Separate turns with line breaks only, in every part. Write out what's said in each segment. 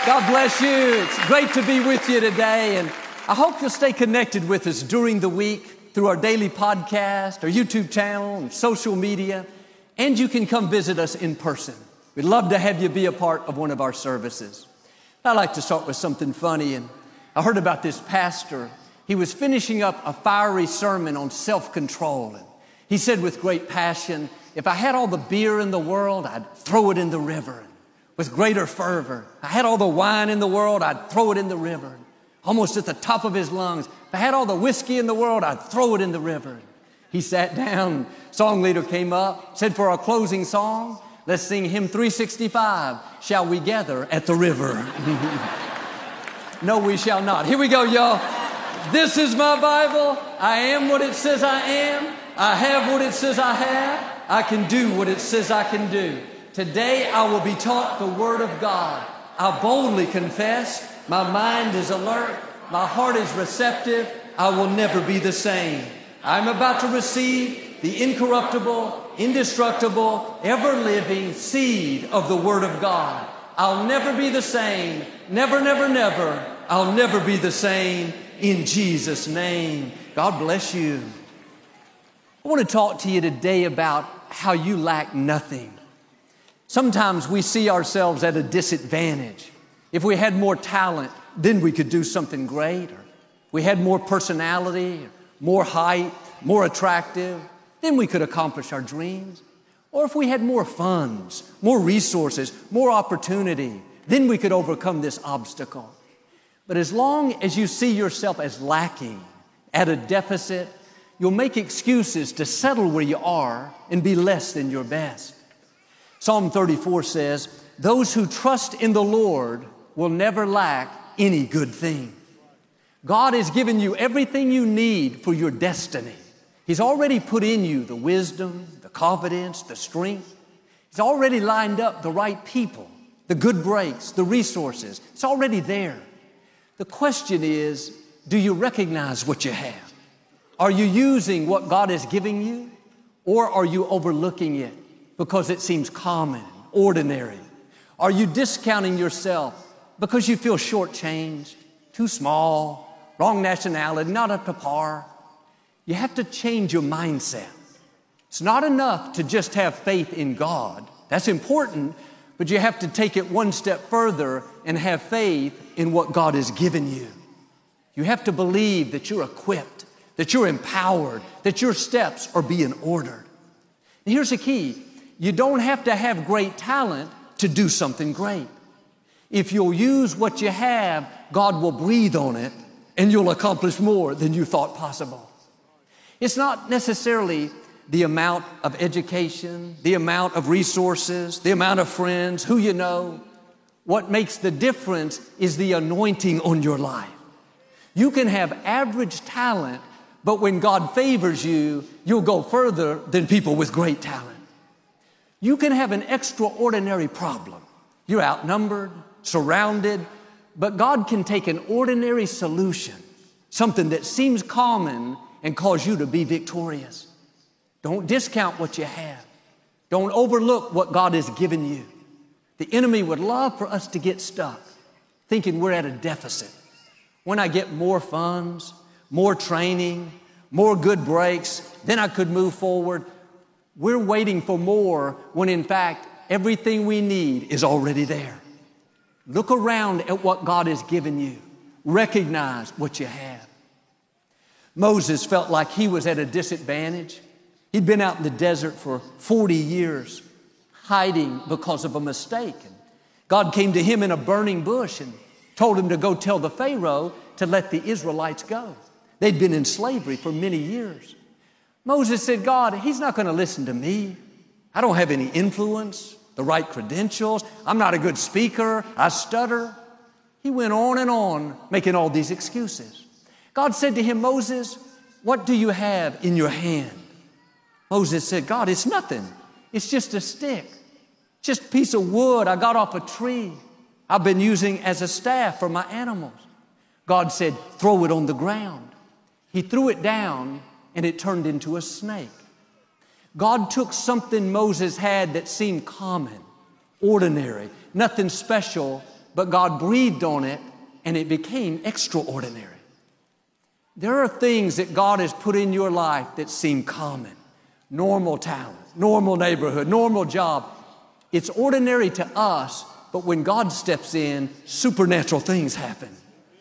God bless you. It's great to be with you today, and I hope you'll stay connected with us during the week through our daily podcast, our YouTube channel, and social media, and you can come visit us in person. We'd love to have you be a part of one of our services. I like to start with something funny, and I heard about this pastor. He was finishing up a fiery sermon on self-control, and he said with great passion, if I had all the beer in the world, I'd throw it in the river. With greater fervor, I had all the wine in the world, I'd throw it in the river. Almost at the top of his lungs, if I had all the whiskey in the world, I'd throw it in the river. He sat down, song leader came up, said for our closing song, let's sing hymn 365, Shall We Gather at the River? No, we shall not. Here we go, y'all. This is my Bible. I am what it says I am. I have what it says I have. I can do what it says I can do. Today I will be taught the Word of God. I boldly confess. My mind is alert. My heart is receptive. I will never be the same. I'm about to receive the incorruptible, indestructible, ever-living seed of the Word of God. I'll never be the same. Never, never, never. I'll never be the same in Jesus' name. God bless you. I want to talk to you today about how you lack nothing. Sometimes we see ourselves at a disadvantage. If we had more talent, then we could do something great. Or we had more personality, more height, more attractive, then we could accomplish our dreams. Or if we had more funds, more resources, more opportunity, then we could overcome this obstacle. But as long as you see yourself as lacking, at a deficit, you'll make excuses to settle where you are and be less than your best. Psalm 34 says, those who trust in the Lord will never lack any good thing. God has given you everything you need for your destiny. He's already put in you the wisdom, the confidence, the strength. He's already lined up the right people, the good breaks, the resources. It's already there. The question is, do you recognize what you have? Are you using what God is giving you, or are you overlooking it because it seems common, ordinary? Are you discounting yourself because you feel shortchanged, too small, wrong nationality, not up to par? You have to change your mindset. It's not enough to just have faith in God. That's important, but you have to take it one step further and have faith in what God has given you. You have to believe that you're equipped, that you're empowered, that your steps are being ordered. And here's the key. You don't have to have great talent to do something great. If you'll use what you have, God will breathe on it and you'll accomplish more than you thought possible. It's not necessarily the amount of education, the amount of resources, the amount of friends, who you know. What makes the difference is the anointing on your life. You can have average talent, but when God favors you, you'll go further than people with great talent. You can have an extraordinary problem. You're outnumbered, surrounded, but God can take an ordinary solution, something that seems common, and cause you to be victorious. Don't discount what you have. Don't overlook what God has given you. The enemy would love for us to get stuck, thinking we're at a deficit. When I get more funds, more training, more good breaks, then I could move forward. We're waiting for more when in fact everything we need is already there. Look around at what God has given you. Recognize what you have. Moses felt like he was at a disadvantage. He'd been out in the desert for 40 years, hiding because of a mistake. And God came to him in a burning bush and told him to go tell the Pharaoh to let the Israelites go. They'd been in slavery for many years. Moses said, God, he's not going to listen to me. I don't have any influence, the right credentials. I'm not a good speaker. I stutter. He went on, making all these excuses. God said to him, Moses, what do you have in your hand? Moses said, God, it's nothing. It's just a stick, just a piece of wood I got off a tree. I've been using as a staff for my animals. God said, throw it on the ground. He threw it down and it turned into a snake. God took something Moses had that seemed common, ordinary, nothing special, but God breathed on it and it became extraordinary. There are things that God has put in your life that seem common. Normal talent, normal neighborhood, normal job. It's ordinary to us, but when God steps in, supernatural things happen.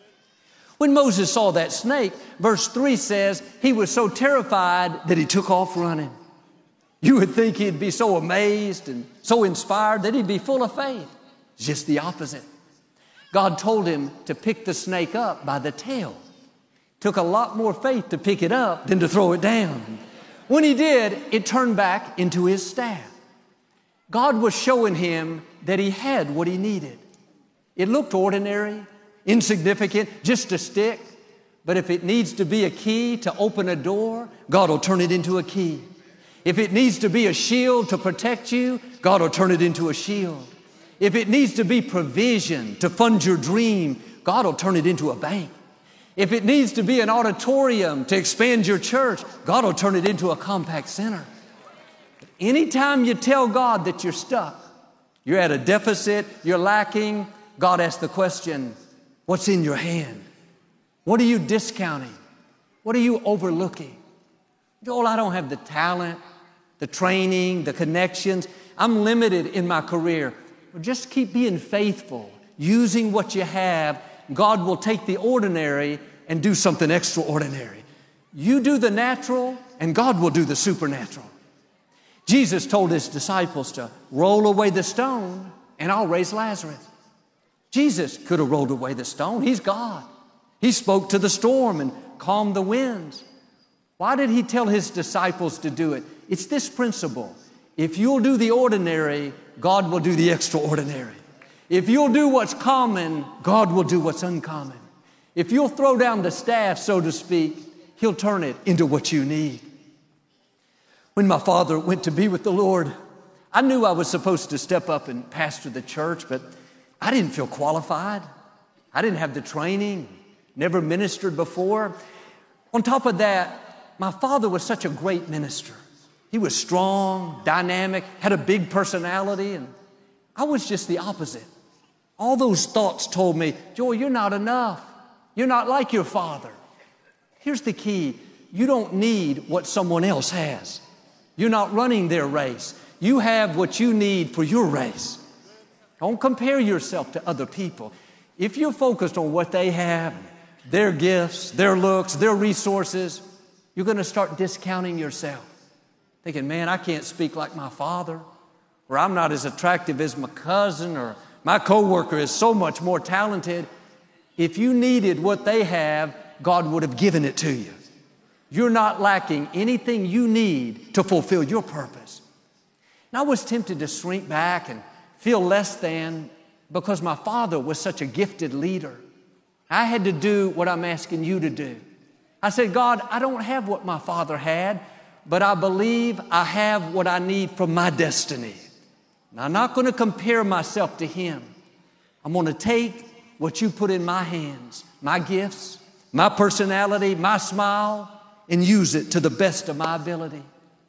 When Moses saw that snake, verse 3 says, he was so terrified that he took off running. You would think he'd be so amazed and so inspired that he'd be full of faith. It's just the opposite. God told him to pick the snake up by the tail. Took a lot more faith to pick it up than to throw it down. When he did, it turned back into his staff. God was showing him that he had what he needed. It looked ordinary, insignificant, just a stick. But if it needs to be a key to open a door, God will turn it into a key. If it needs to be a shield to protect you, God will turn it into a shield. If it needs to be provision to fund your dream, God will turn it into a bank. If it needs to be an auditorium to expand your church, God will turn it into a compact center. But anytime you tell God that you're stuck, you're at a deficit, you're lacking, God asks the question, what's in your hand? What are you discounting? What are you overlooking? Joel, I don't have the talent, the training, the connections. I'm limited in my career. Well, just keep being faithful, using what you have. God will take the ordinary and do something extraordinary. You do the natural, and God will do the supernatural. Jesus told his disciples to roll away the stone, and I'll raise Lazarus. Jesus could have rolled away the stone. He's God. He spoke to the storm and calmed the winds. Why did he tell his disciples to do it? It's this principle. If you'll do the ordinary, God will do the extraordinary. If you'll do what's common, God will do what's uncommon. If you'll throw down the staff, so to speak, he'll turn it into what you need. When my father went to be with the Lord, I knew I was supposed to step up and pastor the church, but I didn't feel qualified. I didn't have the training, never ministered before. On top of that, my father was such a great minister. He was strong, dynamic, had a big personality, and I was just the opposite. All those thoughts told me, Joel, you're not enough. You're not like your father. Here's the key. You don't need what someone else has. You're not running their race. You have what you need for your race. Don't compare yourself to other people. If you're focused on what they have, their gifts, their looks, their resources, you're going to start discounting yourself. Thinking, man, I can't speak like my father, or I'm not as attractive as my cousin, or my coworker is so much more talented. If you needed what they have, God would have given it to you. You're not lacking anything you need to fulfill your purpose. And I was tempted to shrink back and feel less than because my father was such a gifted leader. I had to do what I'm asking you to do. I said, God, I don't have what my father had, but I believe I have what I need for my destiny. And I'm not going to compare myself to him. I'm going to take what you put in my hands, my gifts, my personality, my smile, and use it to the best of my ability.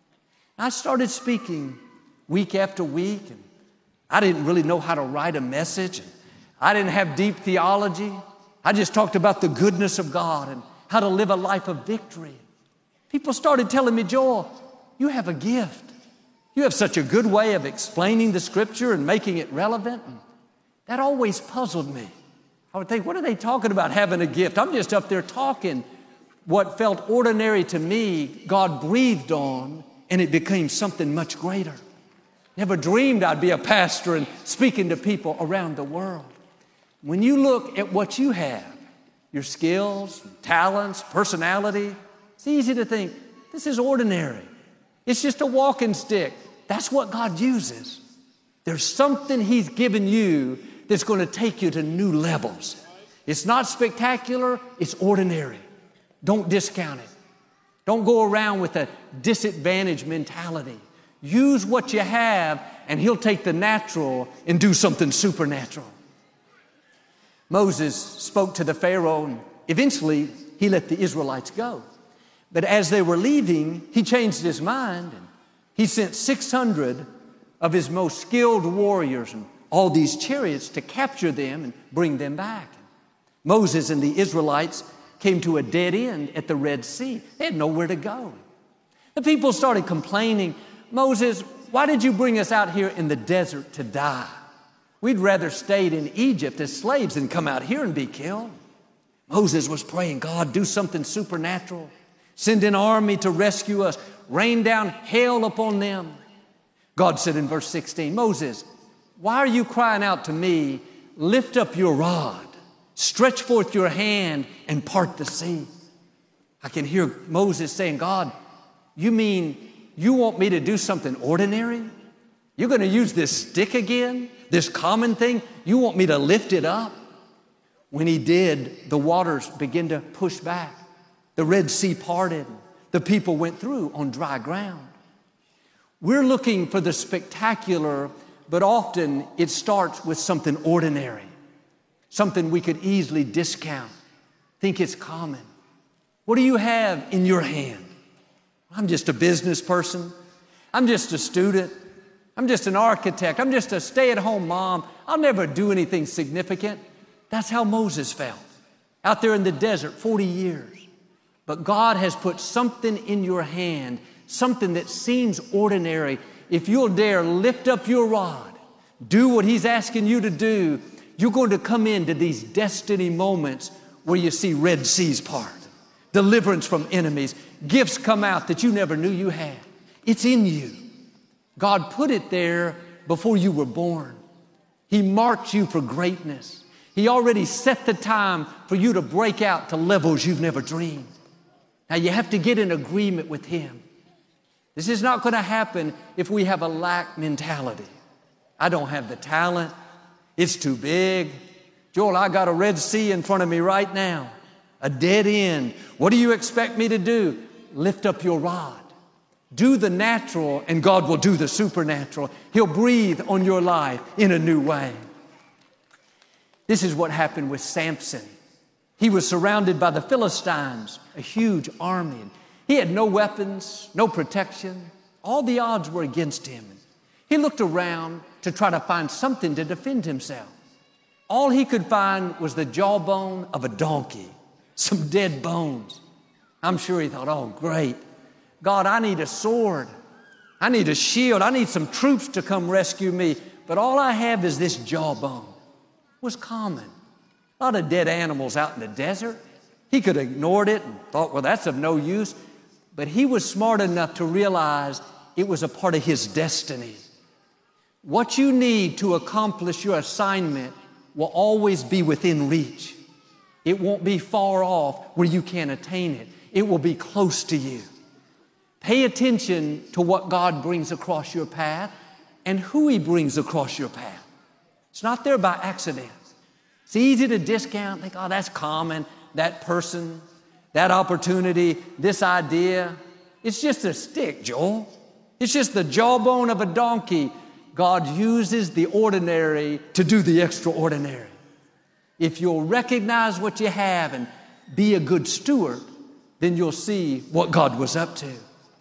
I started speaking week after week, and I didn't really know how to write a message. I didn't have deep theology. I just talked about the goodness of God and how to live a life of victory. People started telling me, Joel, you have a gift. You have such a good way of explaining the scripture and making it relevant. And that always puzzled me. I would think, what are they talking about having a gift? I'm just up there talking. What felt ordinary to me, God breathed on, and it became something much greater. Never dreamed I'd be a pastor and speaking to people around the world. When you look at what you have, your skills, talents, personality, it's easy to think, this is ordinary. It's just a walking stick. That's what God uses. There's something he's given you that's going to take you to new levels. It's not spectacular, it's ordinary. Don't discount it. Don't go around with a disadvantaged mentality. Use what you have, and he'll take the natural and do something supernatural. Moses spoke to the Pharaoh, and eventually he let the Israelites go. But as they were leaving, he changed his mind, and he sent 600 of his most skilled warriors and all these chariots to capture them and bring them back. Moses and the Israelites came to a dead end at the Red Sea. They had nowhere to go. The people started complaining, "Moses, why did you bring us out here in the desert to die? We'd rather stayed in Egypt as slaves than come out here and be killed." Moses was praying, "God, do something supernatural. Send an army to rescue us. Rain down hail upon them." God said in verse 16, "Moses, why are you crying out to me? Lift up your rod, stretch forth your hand and part the sea." I can hear Moses saying, "God, you mean you want me to do something ordinary? You're going to use this stick again, this common thing? You want me to lift it up?" When he did, the waters began to push back. The Red Sea parted. The people went through on dry ground. We're looking for the spectacular, but often it starts with something ordinary, something we could easily discount, think it's common. What do you have in your hand? "I'm just a business person. I'm just a student. I'm just an architect. I'm just a stay-at-home mom. I'll never do anything significant." That's how Moses felt out there in the desert 40 years. But God has put something in your hand, something that seems ordinary. If you'll dare lift up your rod, do what He's asking you to do, you're going to come into these destiny moments where you see Red Seas part, deliverance from enemies, gifts come out that you never knew you had. It's in you. God put it there before you were born. He marked you for greatness. He already set the time for you to break out to levels you've never dreamed. Now you have to get in agreement with Him. This is not going to happen if we have a lack mentality. "I don't have the talent. It's too big. Joel, I got a Red Sea in front of me right now, a dead end. What do you expect me to do?" Lift up your rod. Do the natural and God will do the supernatural. He'll breathe on your life in a new way. This is what happened with Samson. He was surrounded by the Philistines, a huge army. He had no weapons, no protection. All the odds were against him. He looked around to try to find something to defend himself. All he could find was the jawbone of a donkey, some dead bones. I'm sure he thought, "Oh, great. God, I need a sword. I need a shield. I need some troops to come rescue me. But all I have is this jawbone." It was common. A lot of dead animals out in the desert. He could have ignored it and thought, "Well, that's of no use." But he was smart enough to realize it was a part of his destiny. What you need to accomplish your assignment will always be within reach. It won't be far off where you can't attain it. It will be close to you. Pay attention to what God brings across your path and who He brings across your path. It's not there by accident. It's easy to discount, think, "Oh, that's common, that person, that opportunity, this idea." It's just a stick, Joel. It's just the jawbone of a donkey. God uses the ordinary to do the extraordinary. If you'll recognize what you have and be a good steward, then you'll see what God was up to.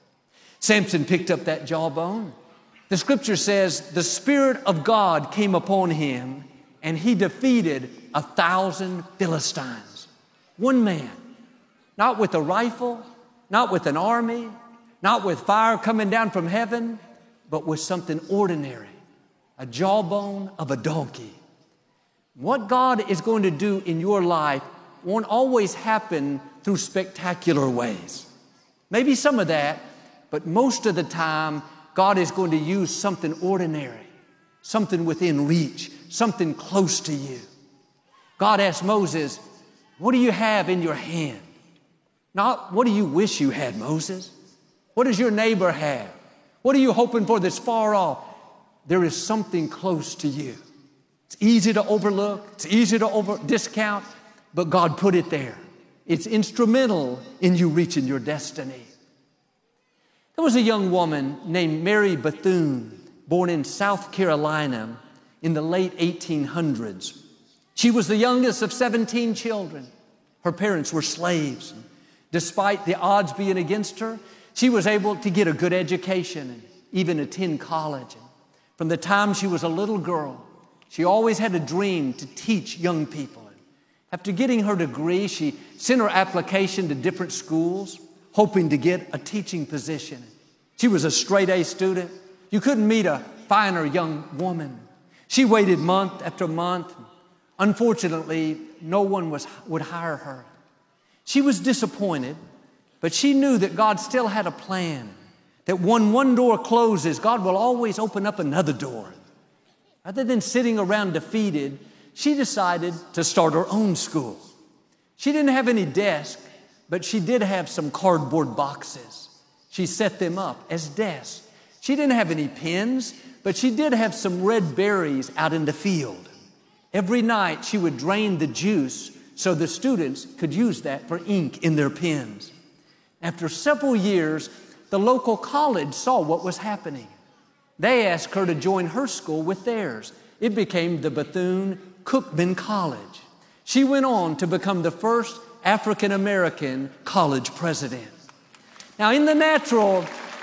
Samson picked up that jawbone. The scripture says the Spirit of God came upon him and he defeated 1,000 Philistines. One man, not with a rifle, not with an army, not with fire coming down from heaven, but with something ordinary, a jawbone of a donkey. What God is going to do in your life won't always happen through spectacular ways. Maybe some of that, but most of the time, God is going to use something ordinary, something within reach, something close to you. God asked Moses, "What do you have in your hand?" Not, "What do you wish you had, Moses?" What does your neighbor have? What are you hoping for that's far off? There is something close to you. It's easy to overlook. It's easy to discount, but God put it there. It's instrumental in you reaching your destiny. There was a young woman named Mary Bethune, born in South Carolina in the late 1800s. She was the youngest of 17 children. Her parents were slaves. Despite the odds being against her, she was able to get a good education and even attend college. And from the time she was a little girl, She always had a dream to teach young people. After getting her degree, she sent her application to different schools, hoping to get a teaching position. She was a straight A student. You couldn't meet a finer young woman. She waited month after month. Unfortunately, no one would hire her. She was disappointed, but she knew that God still had a plan, that when one door closes, God will always open up another door. Rather than sitting around defeated, she decided to start her own school. She didn't have any desk, but she did have some cardboard boxes. She set them up as desks. She didn't have any pens, but she did have some red berries out in the field. Every night she would drain the juice so the students could use that for ink in their pens. After several years, the local college saw what was happening. They asked her to join her school with theirs. It became the Bethune-Cookman College. She went on to become the first African-American college president. Now, in the natural,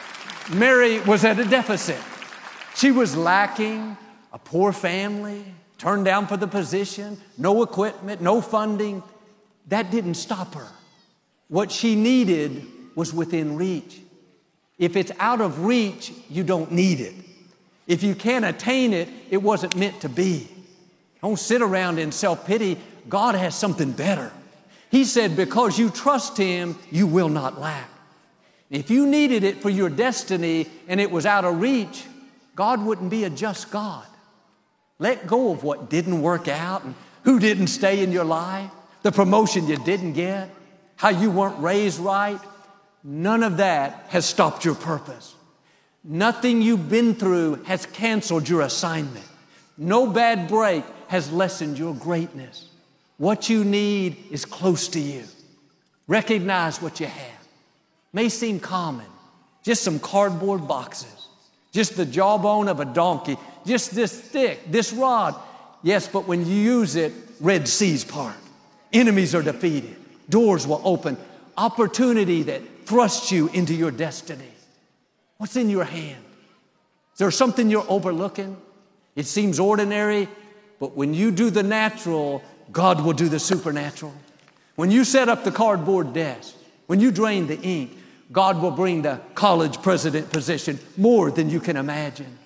Mary was at a deficit. She was lacking a poor family, turned down for the position, no equipment, no funding. That didn't stop her. What she needed was within reach. If it's out of reach, you don't need it. If you can't attain it, it wasn't meant to be. Don't sit around in self-pity. God has something better. He said, because you trust Him, you will not lack. If you needed it for your destiny and it was out of reach, God wouldn't be a just God. Let go of what didn't work out and who didn't stay in your life, the promotion you didn't get, how you weren't raised right. None of that has stopped your purpose. Nothing you've been through has canceled your assignment. No bad break has lessened your greatness. What you need is close to you. Recognize what you have. May seem common, just some cardboard boxes, just the jawbone of a donkey, just this thick, this rod. Yes, but when you use it, Red Seas part. Enemies are defeated. Doors will open. Opportunity that thrusts you into your destiny. What's in your hand? Is there something you're overlooking? It seems ordinary, but when you do the natural, God will do the supernatural. When you set up the cardboard desk, when you drain the ink, God will bring the college president position more than you can imagine.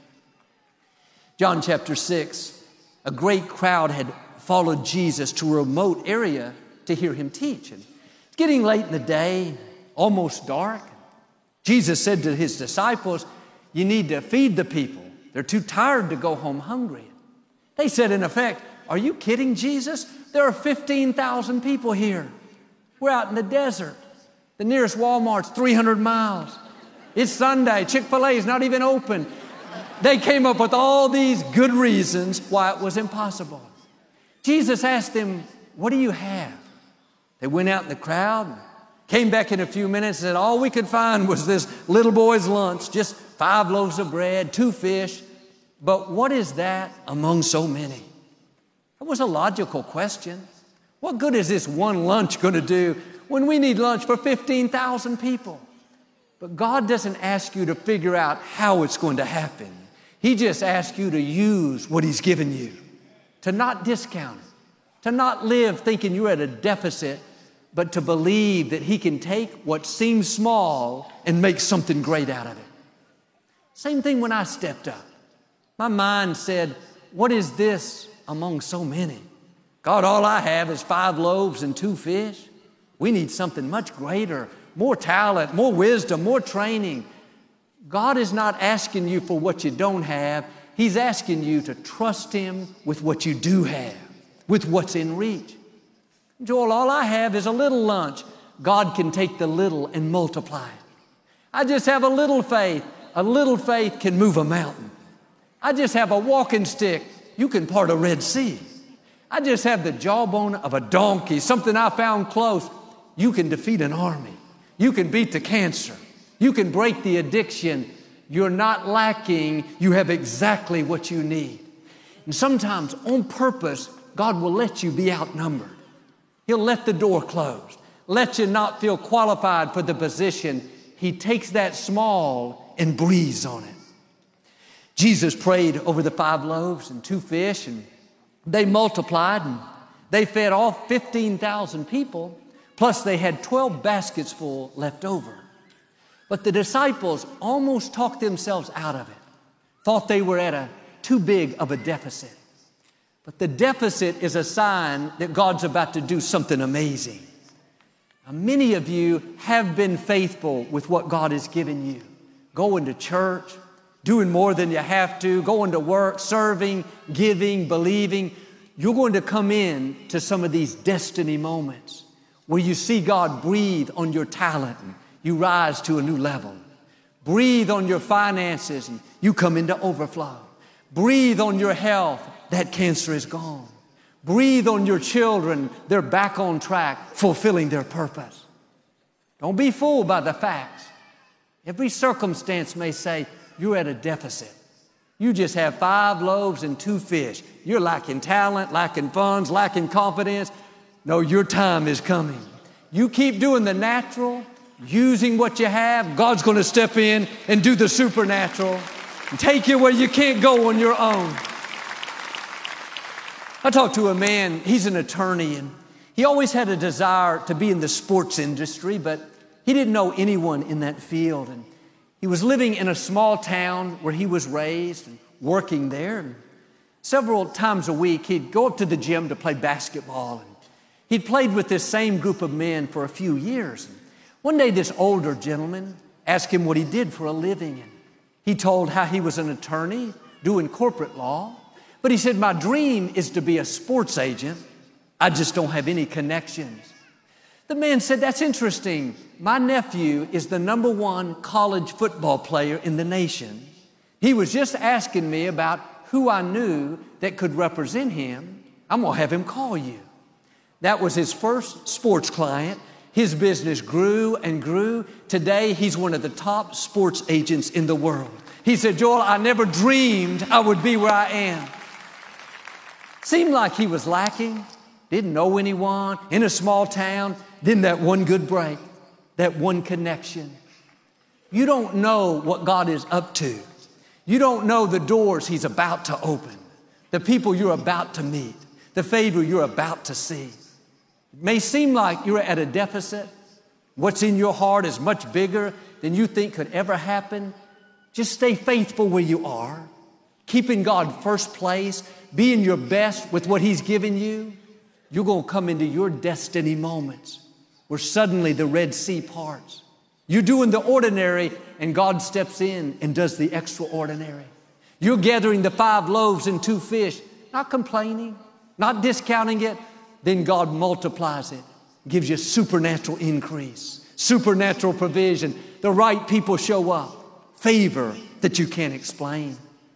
John chapter 6, a great crowd had followed Jesus to a remote area to hear Him teach. And it's getting late in the day, almost dark. Jesus said to His disciples, you need to feed the people. They're too tired to go home hungry. They said, in effect, are you kidding, Jesus? There are 15,000 people here. We're out in the desert. The nearest Walmart's 300 miles. It's Sunday. Chick-fil-A is not even open. They came up with all these good reasons why it was impossible. Jesus asked them, what do you have? They went out in the crowd, came back in a few minutes and said, all we could find was this little boy's lunch, just 5 loaves of bread, 2 fish. But what is that among so many? That was a logical question. What good is this one lunch going to do when we need lunch for 15,000 people? But God doesn't ask you to figure out how it's going to happen. He just asks you to use what He's given you, to not discount it, to not live thinking you're at a deficit, but to believe that He can take what seems small and make something great out of it. Same thing when I stepped up. My mind said, what is this among so many? God, all I have is 5 loaves and 2 fish. We need something much greater, more talent, more wisdom, more training. God is not asking you for what you don't have. He's asking you to trust Him with what you do have, with what's in reach. Joel, all I have is a little lunch. God can take the little and multiply it. I just have a little faith. A little faith can move a mountain. I just have a walking stick. You can part a Red Sea. I just have the jawbone of a donkey, something I found close. You can defeat an army. You can beat the cancer. You can break the addiction. You're not lacking. You have exactly what you need. And sometimes on purpose, God will let you be outnumbered. He'll let the door close, let you not feel qualified for the position. He takes that small and breathes on it. Jesus prayed over the 5 loaves and 2 fish, and they multiplied, and they fed all 15,000 people, plus they had 12 baskets full left over. But the disciples almost talked themselves out of it, thought they were at too big of a deficit. But the deficit is a sign that God's about to do something amazing. Now, many of you have been faithful with what God has given you. Going to church, doing more than you have to, going to work, serving, giving, believing. You're going to come in to some of these destiny moments where you see God breathe on your talent and you rise to a new level. Breathe on your finances and you come into overflow. Breathe on your health, that cancer is gone. Breathe on your children, they're back on track, fulfilling their purpose. Don't be fooled by the facts. Every circumstance may say, you're at a deficit. You just have 5 loaves and 2 fish. You're lacking talent, lacking funds, lacking confidence. No, your time is coming. You keep doing the natural, using what you have, God's going to step in and do the supernatural and take you where you can't go on your own. I talked to a man, he's an attorney, and he always had a desire to be in the sports industry, but he didn't know anyone in that field. And he was living in a small town where he was raised and working there. And several times a week, he'd go up to the gym to play basketball. And he'd played with this same group of men for a few years. And one day, this older gentleman asked him what he did for a living. And he told how he was an attorney doing corporate law. But he said, my dream is to be a sports agent. I just don't have any connections. The man said, that's interesting. My nephew is the #1 college football player in the nation. He was just asking me about who I knew that could represent him. I'm going to have him call you. That was his first sports client. His business grew and grew. Today, he's one of the top sports agents in the world. He said, Joel, I never dreamed I would be where I am. Seemed like he was lacking, didn't know anyone, in a small town. Then that one good break, that one connection. You don't know what God is up to. You don't know the doors He's about to open, the people you're about to meet, the favor you're about to see. It may seem like you're at a deficit. What's in your heart is much bigger than you think could ever happen. Just stay faithful where you are. Keeping God first place, being your best with what He's given you. You're going to come into your destiny moments where suddenly the Red Sea parts. You're doing the ordinary and God steps in and does the extraordinary. You're gathering the 5 loaves and 2 fish, not complaining, not discounting it. Then God multiplies it, gives you supernatural increase, supernatural provision. The right people show up, favor that you can't explain.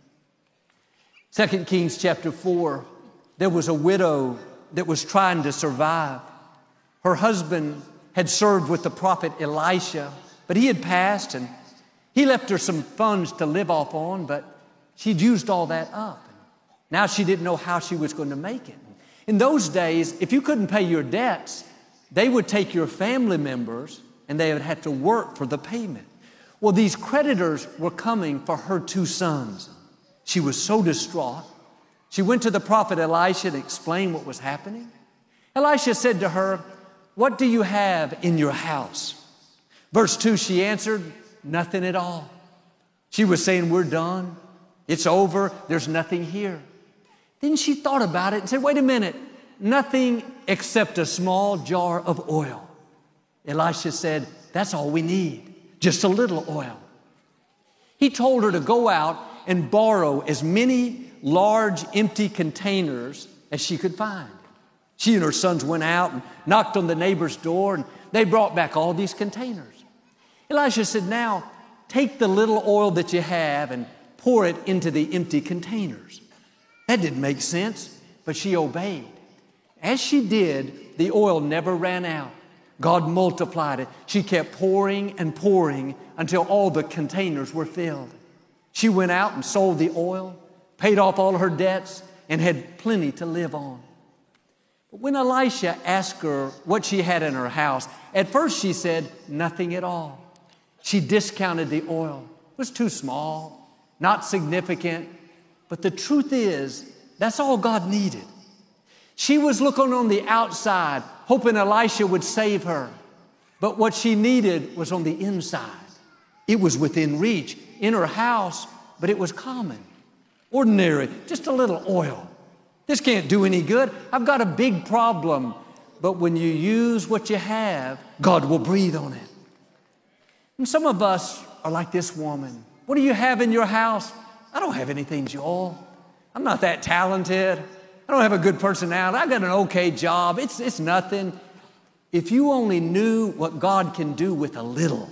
2 Kings chapter 4, there was a widow that was trying to survive. Her husband had served with the prophet Elisha, but he had passed and he left her some funds to live off on, but she'd used all that up. Now she didn't know how she was going to make it. In those days, if you couldn't pay your debts, they would take your family members and they would have to work for the payment. Well, these creditors were coming for her 2 sons. She was so distraught. She went to the prophet Elisha to explain what was happening. Elisha said to her, what do you have in your house? Verse 2, she answered, nothing at all. She was saying, we're done. It's over. There's nothing here. Then she thought about it and said, wait a minute, nothing except a small jar of oil. Elisha said, that's all we need, just a little oil. He told her to go out and borrow as many large empty containers as she could find. She and her sons went out and knocked on the neighbor's door and they brought back all these containers. Elisha said, now take the little oil that you have and pour it into the empty containers. That didn't make sense, but she obeyed. As she did, the oil never ran out. God multiplied it. She kept pouring and pouring until all the containers were filled. She went out and sold the oil, paid off all her debts, and had plenty to live on. But when Elisha asked her what she had in her house, at first she said, nothing at all. She discounted the oil. It was too small, not significant. But the truth is, that's all God needed. She was looking on the outside, hoping Elisha would save her. But what she needed was on the inside. It was within reach, in her house, but it was common, ordinary, just a little oil. This can't do any good. I've got a big problem. But when you use what you have, God will breathe on it. And some of us are like this woman. What do you have in your house? I don't have anything, Joel. I'm not that talented. I don't have a good personality. I got an okay job. It's nothing. If you only knew what God can do with a little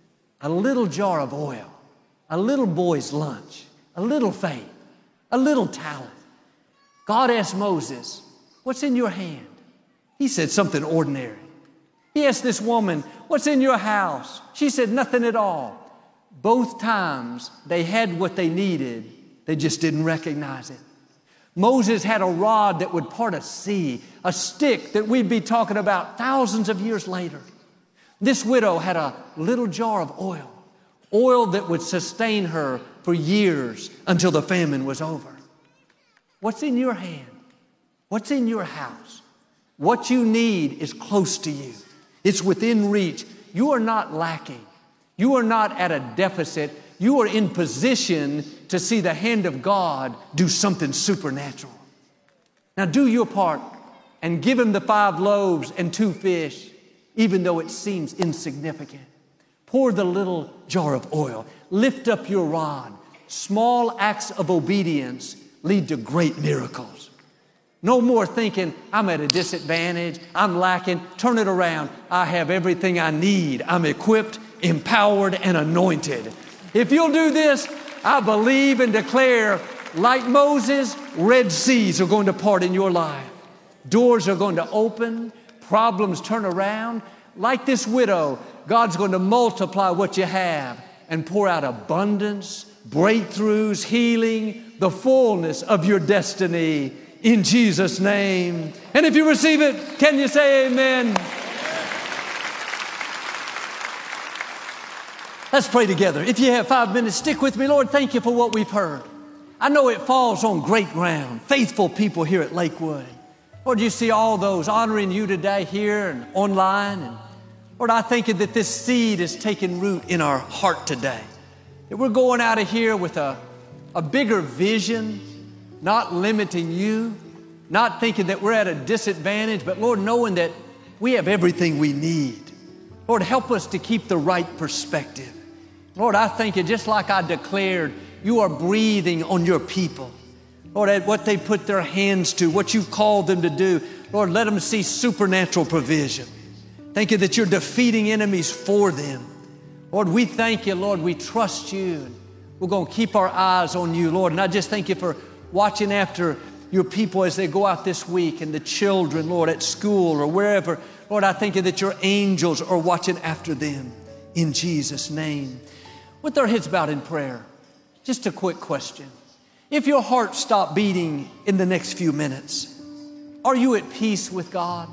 jar of oil, a little boy's lunch, a little faith, a little talent. God asked Moses, what's in your hand? He said something ordinary. He asked this woman, what's in your house? She said nothing at all. Both times they had what they needed, they just didn't recognize it. Moses had a rod that would part a sea, a stick that we'd be talking about thousands of years later. This widow had a little jar of oil that would sustain her for years until the famine was over. What's in your hand? What's in your house? What you need is close to you. It's within reach. You are not lacking. You are not at a deficit. You are in position to see the hand of God do something supernatural. Now do your part and give him the 5 loaves and 2 fish, even though it seems insignificant. Pour the little jar of oil. Lift up your rod. Small acts of obedience lead to great miracles. No more thinking, I'm at a disadvantage, I'm lacking. Turn it around. I have everything I need. I'm equipped, empowered, and anointed. If you'll do this, I believe and declare, like Moses, Red Seas are going to part in your life. Doors are going to open. Problems turn around. Like this widow, God's going to multiply what you have and pour out abundance, breakthroughs, healing, the fullness of your destiny in Jesus' name. And if you receive it, can you say amen? Let's pray together. If you have 5 minutes, stick with me. Lord, thank you for what we've heard. I know it falls on great ground, faithful people here at Lakewood. Lord, you see all those honoring you today here and online. And Lord, I thank you that this seed is taking root in our heart today. That we're going out of here with a bigger vision, not limiting you, not thinking that we're at a disadvantage, but Lord, knowing that we have everything we need. Lord, help us to keep the right perspective. Lord, I thank you, just like I declared, you are breathing on your people. Lord, at what they put their hands to, what you've called them to do, Lord, let them see supernatural provision. Thank you that you're defeating enemies for them. Lord, we thank you, Lord, we trust you. We're going to keep our eyes on you, Lord. And I just thank you for watching after your people as they go out this week and the children, Lord, at school or wherever. Lord, I thank you that your angels are watching after them in Jesus' name. With our heads bowed in prayer, just a quick question. If your heart stopped beating in the next few minutes, are you at peace with God?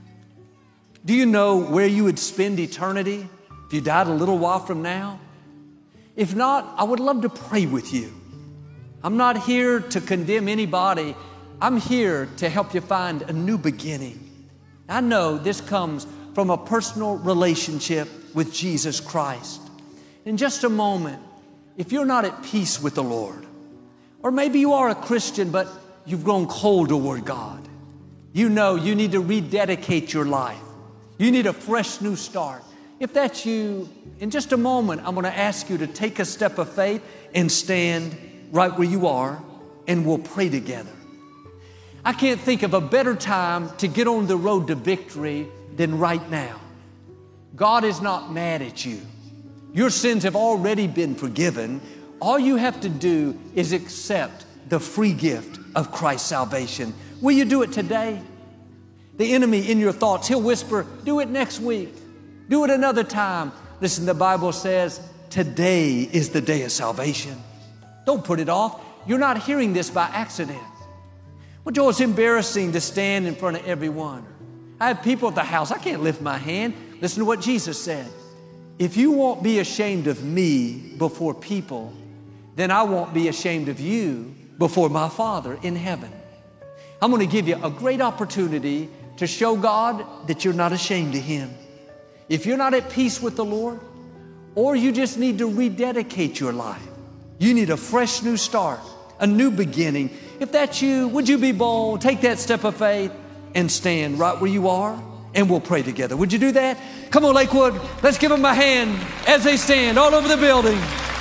Do you know where you would spend eternity if you died a little while from now? If not, I would love to pray with you. I'm not here to condemn anybody. I'm here to help you find a new beginning. I know this comes from a personal relationship with Jesus Christ. In just a moment, if you're not at peace with the Lord, or maybe you are a Christian, but you've grown cold toward God, you know you need to rededicate your life. You need a fresh new start. If that's you, in just a moment, I'm going to ask you to take a step of faith and stand right where you are, and we'll pray together. I can't think of a better time to get on the road to victory than right now. God is not mad at you. Your sins have already been forgiven. All you have to do is accept the free gift of Christ's salvation. Will you do it today? The enemy in your thoughts, he'll whisper, do it next week. Do it another time. Listen, the Bible says, today is the day of salvation. Don't put it off. You're not hearing this by accident. Well, Joel, it's embarrassing to stand in front of everyone. I have people at the house. I can't lift my hand. Listen to what Jesus said. If you won't be ashamed of me before people, then I won't be ashamed of you before my Father in heaven. I'm going to give you a great opportunity to show God that you're not ashamed of Him. If you're not at peace with the Lord, or you just need to rededicate your life, you need a fresh new start, a new beginning. If that's you, would you be bold, take that step of faith, and stand right where you are, and we'll pray together. Would you do that? Come on, Lakewood, let's give them a hand as they stand all over the building.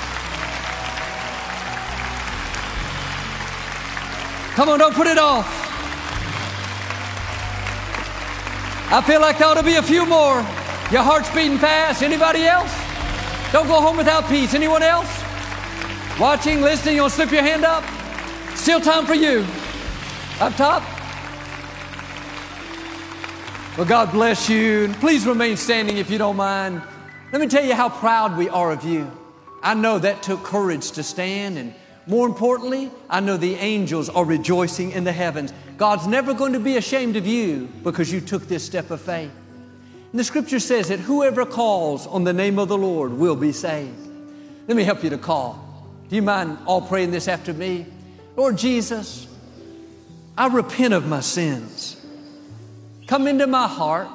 Come on, don't put it off. I feel like there ought to be a few more. Your heart's beating fast. Anybody else? Don't go home without peace. Anyone else? Watching, listening, you want to slip your hand up? Still time for you. Up top. Well, God bless you. And please remain standing if you don't mind. Let me tell you how proud we are of you. I know that took courage to stand, and more importantly, I know the angels are rejoicing in the heavens. God's never going to be ashamed of you because you took this step of faith. And the scripture says that whoever calls on the name of the Lord will be saved. Let me help you to call. Do you mind all praying this after me? Lord Jesus, I repent of my sins. Come into my heart.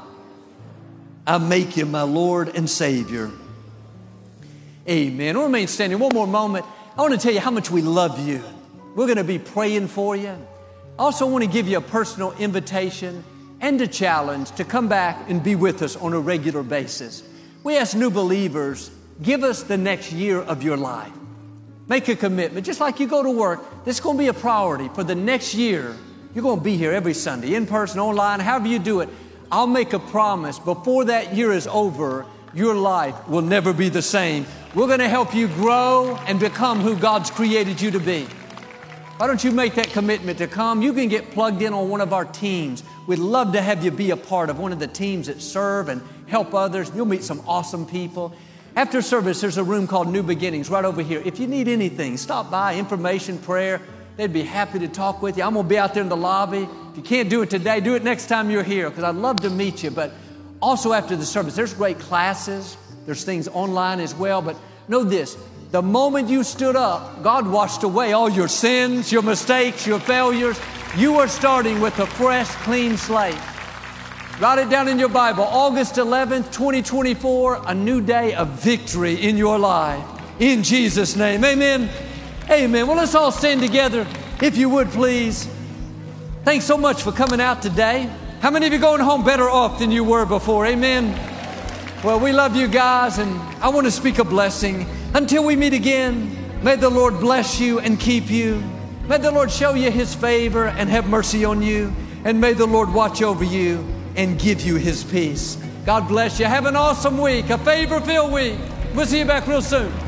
I make you my Lord and Savior. Amen. We'll remain standing one more moment. I want to tell you how much we love you. We're going to be praying for you. I also want to give you a personal invitation and a challenge to come back and be with us on a regular basis. We ask new believers, give us the next year of your life. Make a commitment. Just like you go to work, this is going to be a priority. For the next year, you're going to be here every Sunday, in person, online, however you do it. I'll make a promise. Before that year is over, your life will never be the same. We're going to help you grow and become who God's created you to be. Why don't you make that commitment to come? You can get plugged in on one of our teams. We'd love to have you be a part of one of the teams that serve and help others. You'll meet some awesome people. After service, there's a room called New Beginnings right over here. If you need anything, stop by, information, prayer. They'd be happy to talk with you. I'm going to be out there in the lobby. If you can't do it today, do it next time you're here, because I'd love to meet you. But also after the service, there's great classes. There's things online as well. But know this, the moment you stood up, God washed away all your sins, your mistakes, your failures. You are starting with a fresh, clean slate. Write it down in your Bible. August 11th, 2024, a new day of victory in your life. In Jesus' name, amen. Amen. Well, let's all stand together, if you would, please. Thanks so much for coming out today. How many of you going home better off than you were before? Amen. Well, we love you guys, and I want to speak a blessing. Until we meet again, may the Lord bless you and keep you. May the Lord show you His favor and have mercy on you. And may the Lord watch over you and give you His peace. God bless you. Have an awesome week, a favor-filled week. We'll see you back real soon.